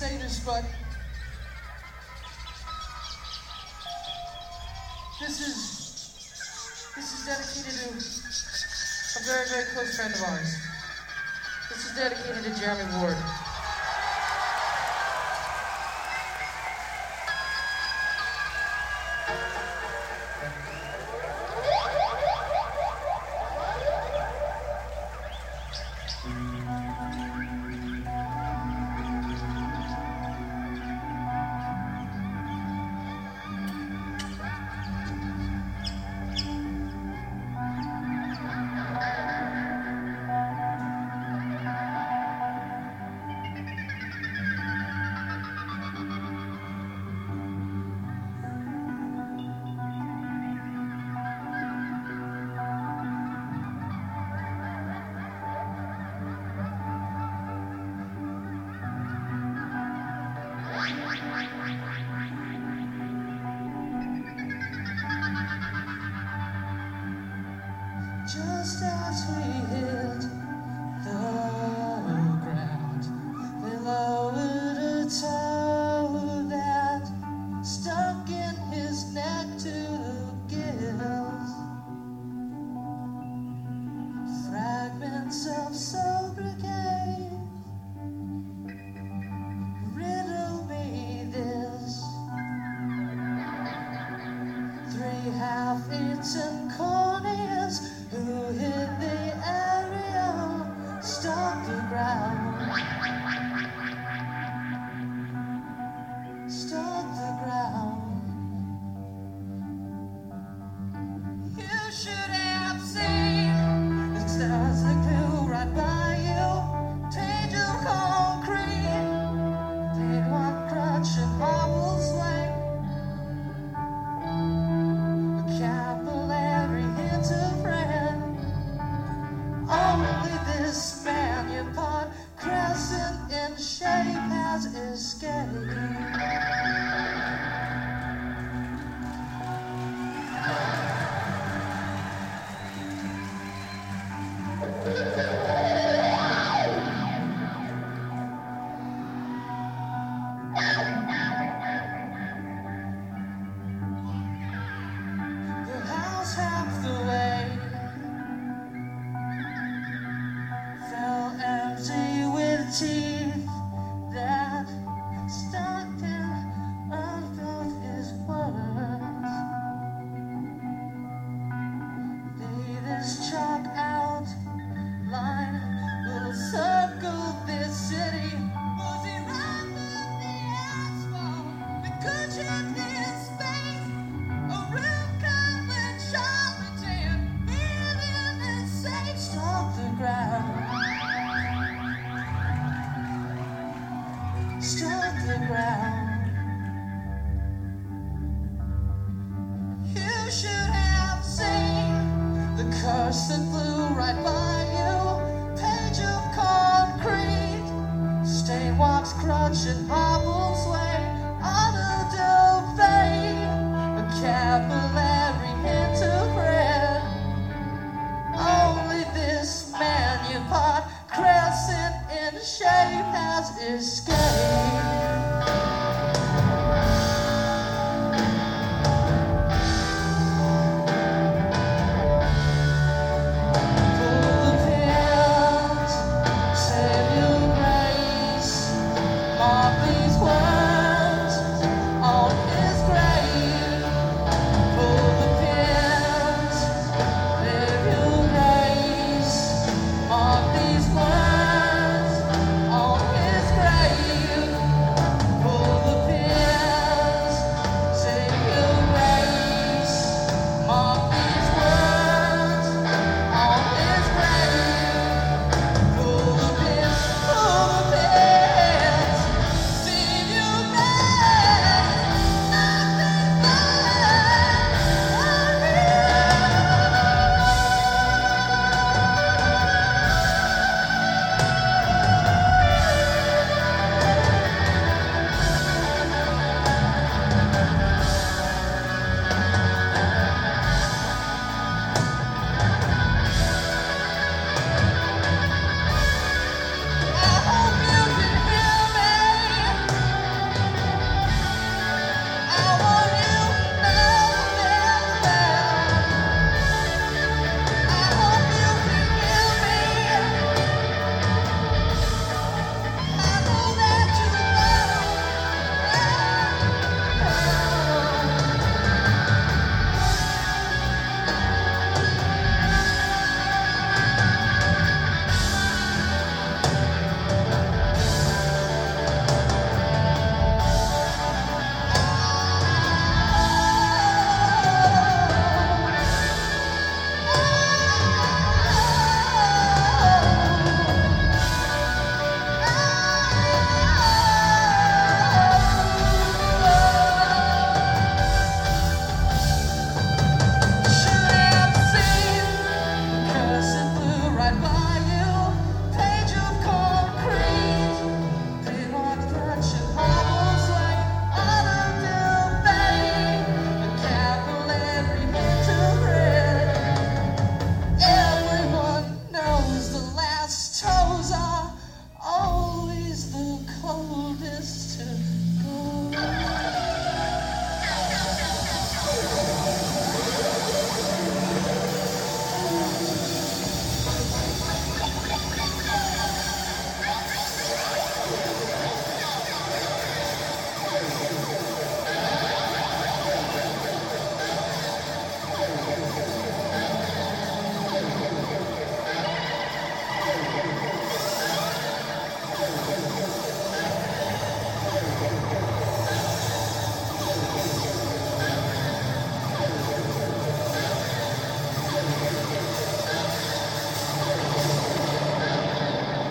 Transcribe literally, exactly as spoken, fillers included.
say this, but this is this is dedicated to a very, very close friend of ours. This is dedicated to Jeremy Ward. Just as we hit the ground, they lowered a toe that stuck in his neck to the gills. Fragments of sobriquet riddle me this. Three half-eaten corneas who hit the area, stalked the ground, stalked the ground. You should have seen the stars that flew right by you, page of concrete, paid one crutch and marble swing, a capillary hint of red. Only this manupon crescent in shape has escaped. The house half the way fell empty with teeth that stuck in unfelt his words. Lay this chalk out line will circle this city. Was he right in the asphalt? The good shit in space. A real Kirkland charlatan. Healing and safe. Stalk the ground. Stalk the ground. You should have seen the curse that flew right by you. Page of concrete, stain walks, crutch, and marble sway.